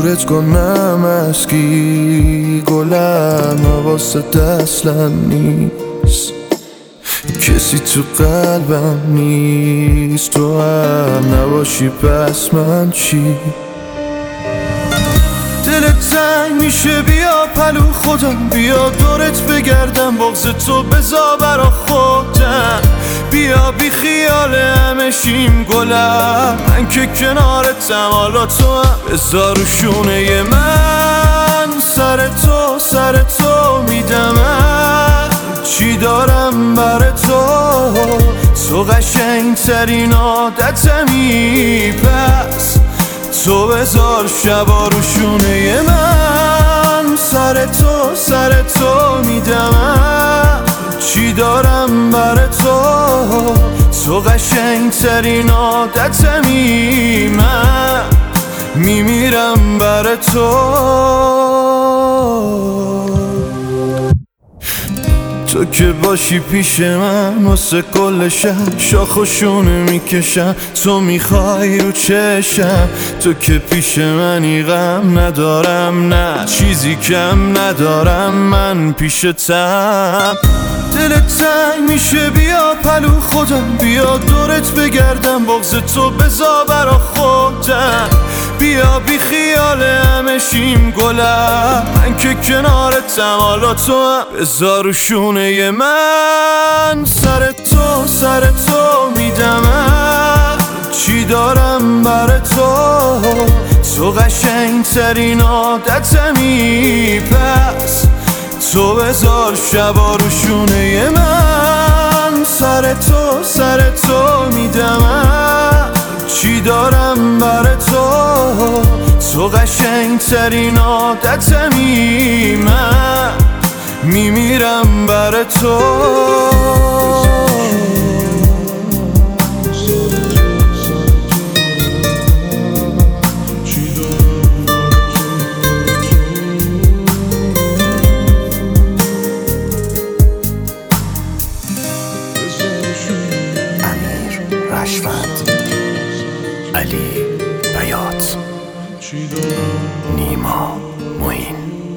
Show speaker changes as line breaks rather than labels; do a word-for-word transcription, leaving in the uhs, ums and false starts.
دورت کنم از کی گلم حواست اصلا نیست، کسی تو قلبم نیست، تو هم نباشی پس من چی؟ دلت تنگ میشه بیا پلو خودم، بیا دورت بگردم بغض تو بزا برا خودم، بیا بی خیال همه شیم گلم، من که کنارتم حالا تو هم بزا رو شونه من، سر تو سر تو میدمم چی دارم بر تو، تو قشنگ ترین عادتمی، پس تو بذار شبا رو شونه من، سر تو سر تو میدمم چی دارم بر تو، تو قشنگ ترین عادتمی، من میمیرم بر تو. تو که باشی پیش من واسه کل شب شاخ و شونه میکشم، تو میخوای رو چشم، تو که پیش منی غم ندارم نه چیزی کم ندارم من پیشتم، دلت تنگ میشه بیا پلو خودم، بیا دورت بگردم بغض تو بزا برا خودم، بیا بی خیال همه شیم گلم، من که کنارتم حالا تو هم بزا رو شونه من، سر تو سر تو میدمم چی دارم بر تو، تو قشنگ ترین عادتمی، پس تو بذار شبا رو شونه من، سر تو سر تو میدمم چی دارم بر تو، تو قشنگ ترین عادتمی، من میمیرم بر تو.
رشفت، علی بیات، نیما معین.